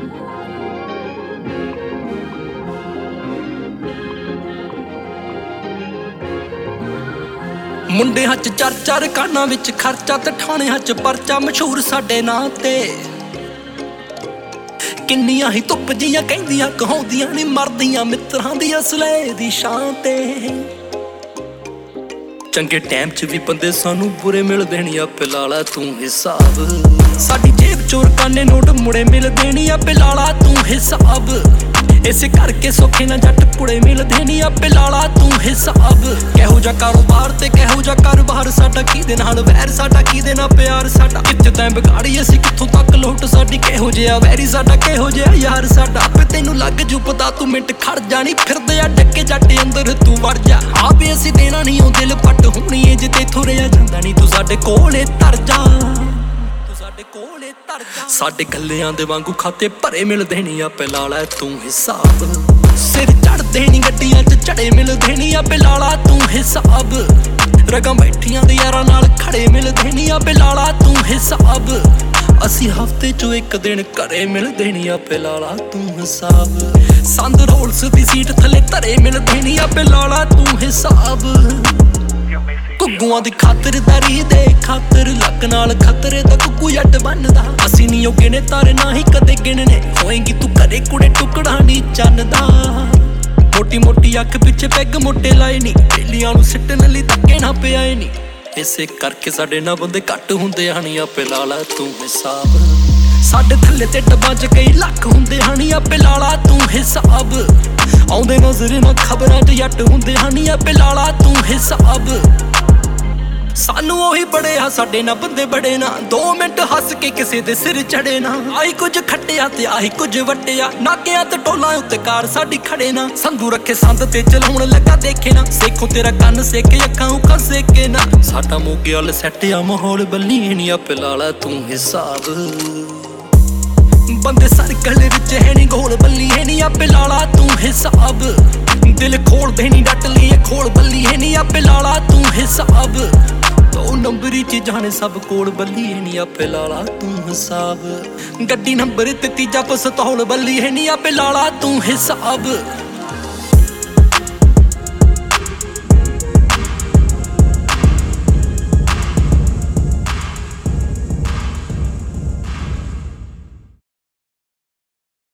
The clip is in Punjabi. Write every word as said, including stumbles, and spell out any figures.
ਮੁੰਡਿਆਂ ਚ ਚਾਰ ਚਾਰ ਕਾਨਾਂ ਵਿੱਚ ਖਰਚਾ ਤੇ ਠਾਣਿਆਂ ਚ ਪਰਚਾ ਮਸ਼ਹੂਰ ਸਾਡੇ ਨਾਂ ਤੇ। ਕਿੰਨੀਆਂ ਹੀ ਧੁੱਪ ਜੀਆਂ ਕਹਿੰਦੀਆਂ ਕਹਾਉਂਦੀਆਂ ਨੀ ਮਰਦੀਆਂ ਮਿੱਤਰਾਂ ਦੀ ਅਸਲੇ ਦੀ ਸ਼ਾਨ ਤੇ। ਚੰਗੇ ਟਾਈਮ ਚ ਵੀ ਬੰਦੇ ਸਾਨੂੰ ਬੁਰੇ ਮਿਲਦੇ ਨੀ ਆਪੇ ਲਾ ਲਾ ਤੂੰ ਹਿਸਾਬ। ਸਾਡੀ ਜੇਬ ਚੋਰ ਕਾਨੇ ਨੋਟ ਮੁੜੇ ਮਿਲਦੇ ਨੀ ਆਪੇ ਲਾ ਲਾ ਤੂੰ ਹਿਸਾਬ। ਇਸੇ ਕਰਕੇ ਸੌਖੇ ਨਾ ਜੱਟ ਕੁੜੇ ਮਿਲਦੇ ਨੀ ਆਪੇ ਲਾ ਲਾ ਤੂੰ ਹਿਸਾਬ। ਕਿਹੋ ਜਿਹਾ ਕਾਰੋਬਾਰ ਤੇ ਕਿਹੋ ਜਿਹਾ ਕਾਰੋਬਾਰ ਸਾਡਾ, ਕਿਹਦੇ ਨਾਲ ਵੈਰ ਸਾਡਾ ਕਿਹਦੇ ਨਾਲ ਪਿਆਰ ਸਾਡਾ। ਕਿੱਥੇ ਤੈਂ ਵਿਗਾੜੀ ਅਸੀਂ ਕਿੱਥੋਂ ਤੱਕ ਲੋਟ ਸਾਡੀ, ਕਿਹੋ ਜਿਹਾ ਵੈਰੀ ਸਾਡਾ ਕਿਹੋ ਜਿਹਾ ਯਾਰ ਸਾਡਾ। ਆਪੇ ਤੈਨੂੰ ਲੱਗ ਜੂ ਪਤਾ ਤੂੰ ਮਿੰਟ ਖੜ ਜਾਣੀ, ਫਿਰਦੇ ਆ ਡੱਕੇ ਜੱਟ ਅੰਦਰ ਤੂੰ ਵੜ ਜਾ। ਆਪੇ ਅਸੀਂ ਦੇਣਾ ਨੀ ਉਹ ਦਿਲ ਪੱਟ ਹੋਣੀ ਏ, ਜੇ ਤੇਥੋਂ ਰਿਆ ਜਾਂਦਾ ਨੀ ਤੂੰ ਸਾਡੇ ਕੋਲੇ ਧਰ ਜਾ। ਕੋਲੇ ਧਰ ਜਾ। ਸਾਡੇ ਗੱਲਿਆਂ ਦੇ ਵਾਂਗੂ ਖਾਤੇ ਭਰੇ ਮਿਲਦੇ ਨੀ ਆਪੇ ਲਾ ਲੈ ਤੂੰ ਹਿਸਾਬ। ਸਿਰ ਚੜਦੇ ਨੀ ਗੱਡੀਆਂ ਚ ਚੜੇ ਮਿਲਦੇ ਨੀ ਆਪੇ ਲਾ ਲਾ ਤੂੰ ਹਿਸਾਬ। ਰਗਾਂ ਬੈਠੀਆਂ ਦੇ ਯਾਰਾਂ ਨਾਲ ਖੜੇ ਮਿਲਦੇ ਨੀ ਆਪੇ ਲਾ ਲਾ ਤੂੰ ਹਿਸਾਬ। ਅਸੀਂ ਹਫ਼ਤੇ ਚੋਂ ਇੱਕ ਦਿਨ ਘਰੇ ਮਿਲਦੇ ਨੀ ਆਪੇ ਲਾ ਲਾ ਤੂੰ ਹਿਸਾਬ। ਸੰਦ ਰੋਲਸ ਦੀ ਸੀਟ ਥੱਲੇ ਧਰੇ ਮਿਲਦੇ ਨੀ ਆਪੇ ਲਾ ਲਾ ਤੂੰ ਹਿਸਾਬ। ਘੁੱਗੂਆਂ ਦੀ ਖਾਤਰਦਾਰੀ ਦੇ ਖਾਤਰ ਲੱਕ ਨਾਲ ਖਤਰੇ ਦਾ ਕੁੱਕੂ ਜੱਟ ਬਣਦਾ। ਅਸੀਂ ਨੀ ਉਹ ਗਿਣੇ ਤਾਰੇ ਨਾ ਹੀ ਕਦੇ ਗਿਣਨੇ, ਹੋਏਂਗੀ ਤੂੰ ਘਰੇ ਕੁੜੇ ਟੁਕੜਾ ਨੀ ਚੰਨਦਾ। ਮੋਟੀ ਮੋਟੀ ਅੱਖ ਪਿੱਛੇ ਪੈਗ ਮੋਟੇ ਲਾਏ ਨੀ, ਢੇਲੀਆਂ ਨੂੰ ਸਿੱਟਣ ਲਈ ਧੱਕੇ ਨਾ ਪਿਆਏ ਨੀ। ਇਸੇ ਕਰਕੇ ਸਾਡੇ ਨਾਲ ਬੰਦੇ ਘੱਟ ਹੁੰਦੇ ਹਣੀ ਆਪੇ ਲਾ ਲਾ ਤੂੰ ਹਿਸਾਬ। ਸਾਡੇ ਥੱਲੇ ਤੇ ਡੱਬਾਂ ਚ ਕਈ ਲੱਖ ਹੁੰਦੇ ਹਣੀ ਆਪੇ ਲਾ ਲਾ ਤੂੰ ਹਿਸਾਬ। ਆਉਂਦੇ ਨਜ਼ਰ ਨਾ ਖਬਰਾਂ ਚ ਜੱਟ ਹੁੰਦੇ ਹਣੀ ਆਪੇ ਲਾ ਲਾ ਤੂੰ ਹਿਸਾਬ। ਸਾਨੂੰ ਉਹੀ ਬੜੇ ਆ ਸਾਡੇ ਨਾਲ ਬੰਦੇ ਬੜੇ ਨਾ, ਦੋ ਮਿੰਟ ਹੱਸ ਕੇ ਕਿਸੇ ਦੇ ਸਿਰ ਚੜੇ ਨਾ। ਆਹੀ ਕੁਝ ਖੱਟਿਆ ਤੇ ਆਹੀ ਕੁਝ ਵੱਟਿਆ, ਨਾਕਿਆਂ ਤੇ ਟੋਲਾਂ ਉੱਤੇ ਕਾਰ ਸਾਡੀ ਖੜੇ ਨਾ। ਸੰਧੂ ਰੱਖੇ ਸੰਦ ਤੇ ਚਲਾਉਣ ਲੱਗਾ ਦੇਖੇ ਨਾ, ਸੇਖੋ ਤੇਰਾ ਕੰਨ ਸੇਕੇ ਅੱਖਾਂ ਉਖਾਂ ਸੇਕੇ ਨਾ। ਸਾਡਾ ਮੋਗੇ ਵਾਲ ਸੈੱਟ ਆ ਮਾਹੌਲ ਬੱਲੀ ਨੀ ਆਪੇ ਲਾ ਲਾ ਤੂੰ ਹਿਸਾਬ। ਬੰਦੇ ਸਰਕਲ ਵਿੱਚ ਹੈ ਨੀ ਗੋਲ ਬੱਲੀ ਹੈ ਨੀ ਆਪੇ ਲਾ ਲਾ ਤੂੰ ਹਿਸਾਬ। ਦਿਲ ਖੋਲਦੇ ਨੀ ਡੱਟ ਲਈ ਖੋਲ ਬੱਲੀ ਹੈ ਨੀ ਆਪੇ ਲਾ ਲਾ ਤੂੰ ਹਿਸਾਬ। ਦੋ ਨੰਬਰੀ ਚ ਜਾਣੇ ਸਭ ਕੋਲ ਬੱਲੀ ਹੈ ਨੀ ਆਪੇ ਲਾ ਲਾ ਤੂੰ ਹਿਸਾਬ। ਗੱਡੀ ਨੰਬਰ ਤੇ ਤੀਜਾ ਪਸਤੌਲ ਬੱਲੀ ਹੈ ਨੀ ਆਪੇ ਲਾ ਲਾ ਤੂੰ ਹਿਸਾਬ।